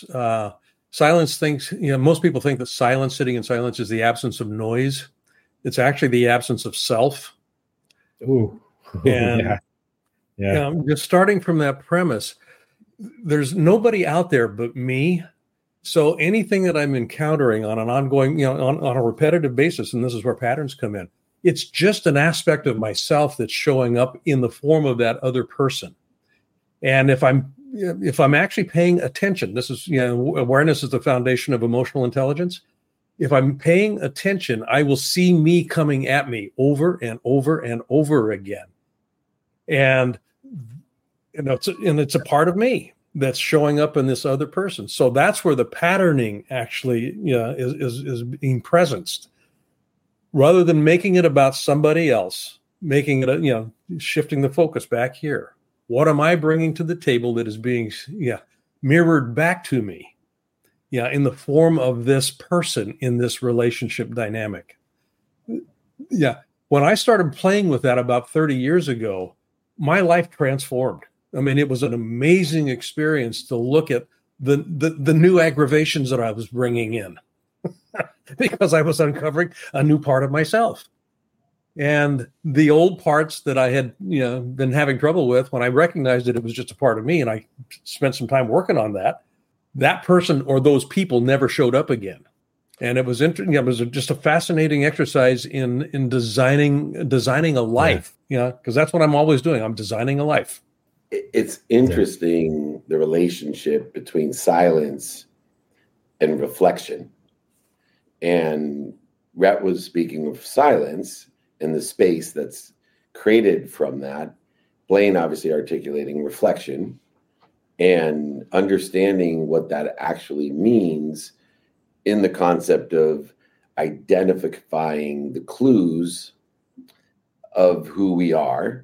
most people think that silence, sitting in silence, is the absence of noise. It's actually the absence of self.
Ooh.
And just starting from that premise, there's nobody out there but me. So anything that I'm encountering on an ongoing, on a repetitive basis, and this is where patterns come in, it's just an aspect of myself that's showing up in the form of that other person. And if I'm actually paying attention, this is, awareness is the foundation of emotional intelligence. If I'm paying attention, I will see me coming at me over and over and over again. And it's a part of me that's showing up in this other person. So that's where the patterning actually, is being presenced, rather than making it about somebody else, making it, shifting the focus back here. What am I bringing to the table that is being, mirrored back to me, in the form of this person in this relationship dynamic? When I started playing with that about 30 years ago, my life transformed. I mean, it was an amazing experience to look at the new aggravations that I was bringing in because I was uncovering a new part of myself. And the old parts that I had, been having trouble with, when I recognized that it was just a part of me and I spent some time working on that person or those people never showed up again. And it was interesting. It was just a fascinating exercise in designing a life, because that's what I'm always doing. I'm designing a life.
It's interesting, the relationship between silence and reflection. And Rhett was speaking of silence and the space that's created from that. Blaine obviously articulating reflection and understanding what that actually means in the concept of identifying the clues of who we are,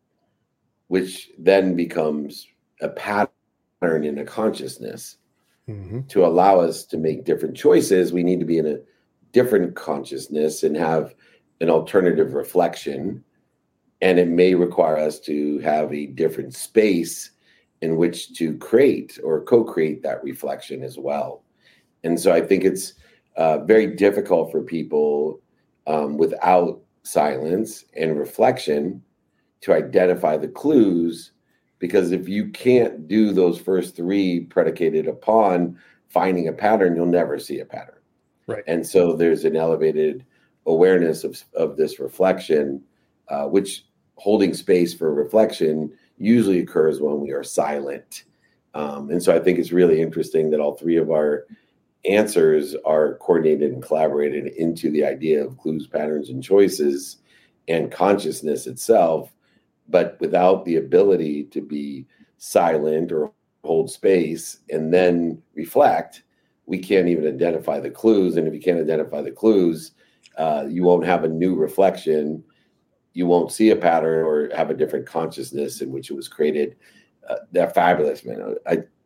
which then becomes a pattern in a consciousness. Mm-hmm. To allow us to make different choices, we need to be in a different consciousness and have an alternative reflection. And it may require us to have a different space in which to create or co-create that reflection as well. And so I think it's very difficult for people without silence and reflection to identify the clues, because if you can't do those first three predicated upon finding a pattern, you'll never see a pattern.
Right.
And so there's an elevated awareness of this reflection, which holding space for reflection usually occurs when we are silent. And so I think it's really interesting that all three of our answers are coordinated and collaborated into the idea of clues, patterns, and choices and consciousness itself. But without the ability to be silent or hold space and then reflect, we can't even identify the clues. And if you can't identify the clues, you won't have a new reflection. You won't see a pattern or have a different consciousness in which it was created. They're fabulous, man.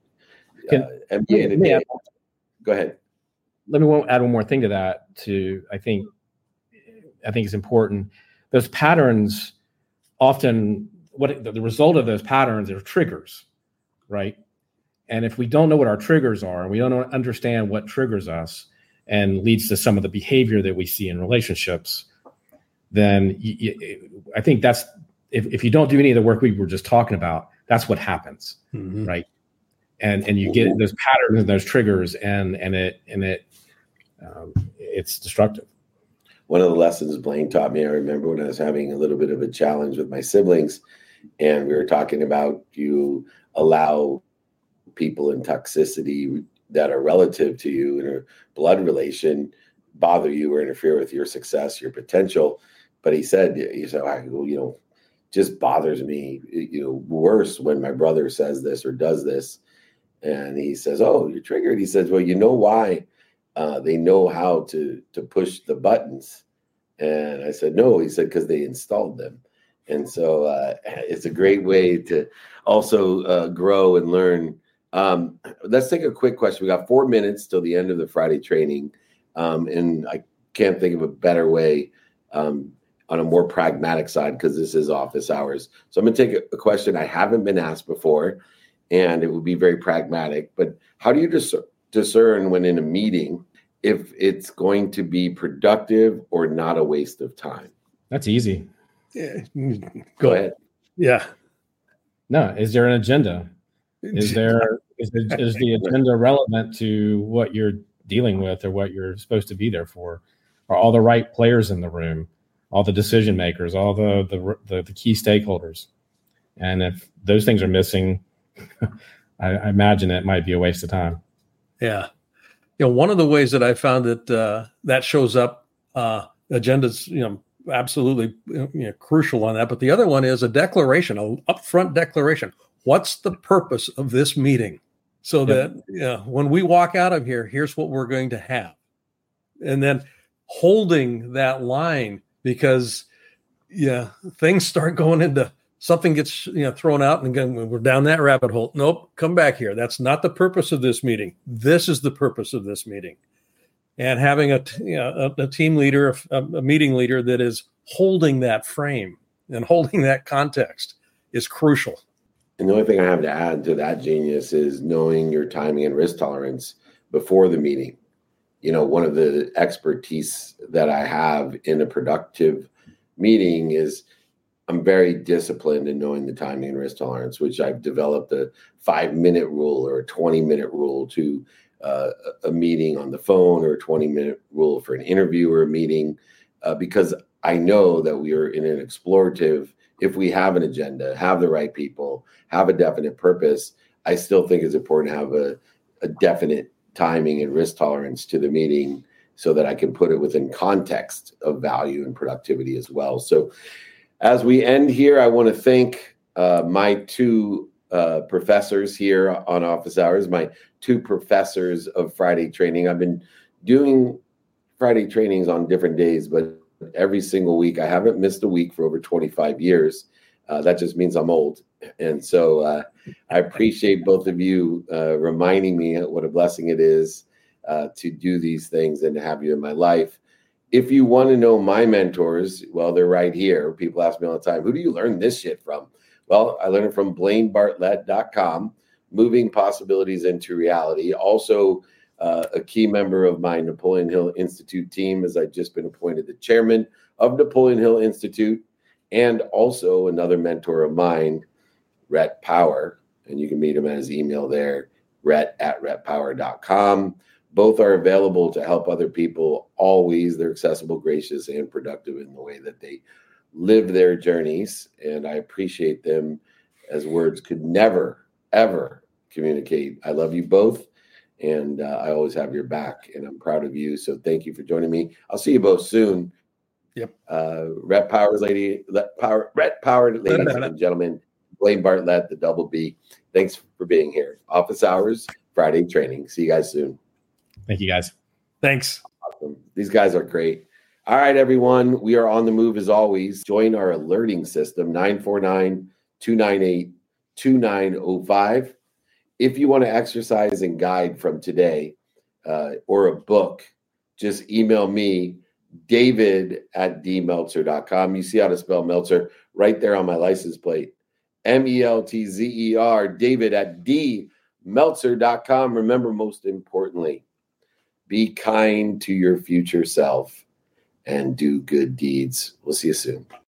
Go ahead.
Let me add one more thing to that. I think it's important. Those patterns often, the result of those patterns are triggers, right? And if we don't know what our triggers are, and we don't understand what triggers us and leads to some of the behavior that we see in relationships, then I think that's, if you don't do any of the work we were just talking about, that's what happens, mm-hmm. right? And you get those patterns and those triggers, and it's destructive.
One of the lessons Blaine taught me, I remember when I was having a little bit of a challenge with my siblings, and we were talking about, you allow people in toxicity that are relative to you in a blood relation bother you or interfere with your success, your potential. But he said, just bothers me, worse when my brother says this or does this. And he says, oh, you're triggered. He says, well, you know why? They know how to push the buttons. And I said, no. He said, because they installed them. And so it's a great way to also grow and learn. Let's take a quick question. We got 4 minutes till the end of the Friday training. And I can't think of a better way on a more pragmatic side, because this is office hours. So I'm going to take a question I haven't been asked before, and it would be very pragmatic. But how do you discern when in a meeting if it's going to be productive or not a waste of time?
That's easy.
Yeah.
Go ahead.
Yeah.
No, is there an agenda? Is the agenda relevant to what you're dealing with or what you're supposed to be there for? Are all the right players in the room, all the decision makers, all the key stakeholders? And if those things are missing, I imagine it might be a waste of time.
Yeah. One of the ways that I found that shows up, agendas, absolutely crucial on that. But the other one is a declaration, an upfront declaration. What's the purpose of this meeting? So that when we walk out of here, here's what we're going to have. And then holding that line, because things start going into something gets thrown out, and again, we're down that rabbit hole. Nope, come back here. That's not the purpose of this meeting. This is the purpose of this meeting. And having a team leader, a meeting leader that is holding that frame and holding that context is crucial.
And the only thing I have to add to that, Genius, is knowing your timing and risk tolerance before the meeting. One of the expertise that I have in a productive meeting is I'm very disciplined in knowing the timing and risk tolerance, which I've developed a 5-minute rule or a 20-minute rule to a meeting on the phone, or a 20-minute rule for an interview or a meeting, because I know that we are in an explorative. If we have an agenda, have the right people, have a definite purpose, I still think it's important to have a definite timing and risk tolerance to the meeting, so that I can put it within context of value and productivity as well. So as we end here, I want to thank my two professors here on Office Hours, my two professors of Friday training. I've been doing Friday trainings on different days, but every single week. I haven't missed a week for over 25 years. That just means I'm old. And so I appreciate both of you reminding me what a blessing it is to do these things and to have you in my life. If you want to know my mentors, well, they're right here. People ask me all the time, who do you learn this shit from? Well, I learned it from BlaineBartlett.com, Moving Possibilities into Reality. Also, a key member of my Napoleon Hill Institute team, as I've just been appointed the chairman of Napoleon Hill Institute, and also another mentor of mine, Rhett Power. And you can meet him at his email there, rhett@rhettpower.com. Both are available to help other people always. They're accessible, gracious, and productive in the way that they live their journeys. And I appreciate them as words could never, ever communicate. I love you both. And I always have your back, and I'm proud of you. So thank you for joining me. I'll see you both soon.
Yep.
Rhett Power, ladies and gentlemen. Blaine Bartlett, the double B. Thanks for being here. Office Hours, Friday training. See you guys soon.
Thank you, guys.
Thanks.
Awesome. These guys are great. All right, everyone. We are on the move as always. Join our alerting system, 949-298-2905. If you want to exercise and guide from today or a book, just email me, david@dmeltzer.com. You see how to spell Meltzer right there on my license plate. MELTZER, david@dmeltzer.com. Remember, most importantly, be kind to your future self and do good deeds. We'll see you soon.